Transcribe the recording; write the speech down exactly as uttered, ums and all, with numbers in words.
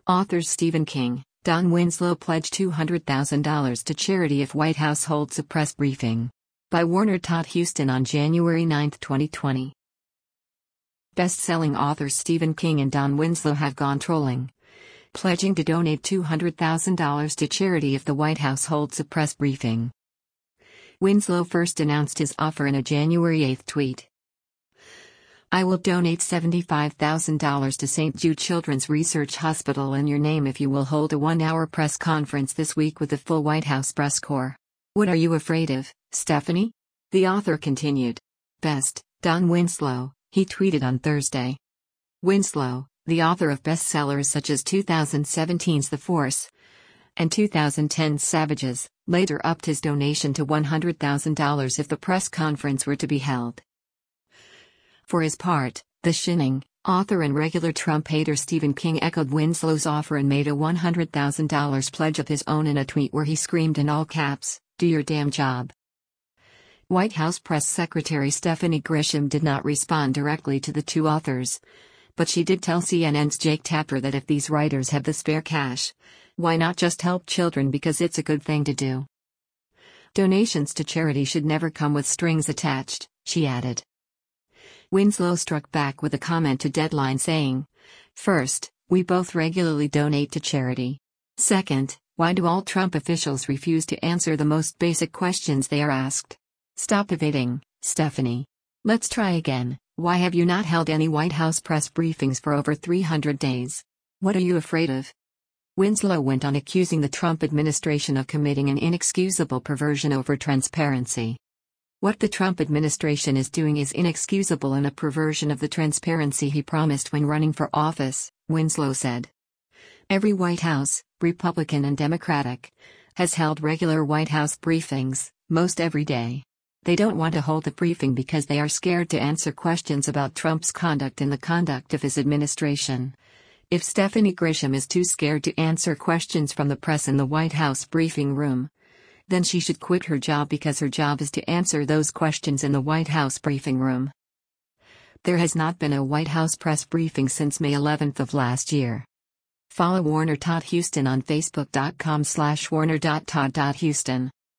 Authors Stephen King, Don Winslow pledge two hundred thousand dollars to charity if White House holds a press briefing. By Warner Todd Huston on January ninth, twenty twenty. Best-selling authors Stephen King and Don Winslow have gone trolling, pledging to donate two hundred thousand dollars to charity if the White House holds a press briefing. Winslow first announced his offer in a January eighth tweet. "I will donate seventy-five thousand dollars to Saint Jude Children's Research Hospital in your name if you will hold a one-hour press conference this week with the full White House press corps. What are you afraid of, Stephanie?" The author continued. Best, Don Winslow, he tweeted on Thursday. Winslow, the author of bestsellers such as two thousand seventeen's The Force and two thousand ten's Savages, later upped his donation to one hundred thousand dollars if the press conference were to be held. For his part, the Shining author and regular Trump hater Stephen King echoed Winslow's offer and made a one hundred thousand dollars pledge of his own in a tweet where he screamed in all caps, "Do your damn job." White House Press Secretary Stephanie Grisham did not respond directly to the two authors, but she did tell C N N's Jake Tapper that if these writers have the spare cash, why not just help children because it's a good thing to do. Donations to charity should never come with strings attached, she added. Winslow struck back with a comment to Deadline saying, "First, we both regularly donate to charity. Second, why do all Trump officials refuse to answer the most basic questions they are asked? Stop evading, Stephanie. Let's try again. Why have you not held any White House press briefings for over three hundred days? What are you afraid of?" Winslow went on accusing the Trump administration of committing an inexcusable perversion over transparency. "What the Trump administration is doing is inexcusable and a perversion of the transparency he promised when running for office," Winslow said. Every White House, Republican and Democratic, has held regular White House briefings, most every day. They don't want to hold a briefing because they are scared to answer questions about Trump's conduct and the conduct of his administration. If Stephanie Grisham is too scared to answer questions from the press in the White House briefing room, then she should quit her job because her job is to answer those questions in the White House briefing room. There has not been a White House press briefing since May eleventh of last year. Follow Warner Todd Huston on Facebook dot com slash warner dot todd dot huston.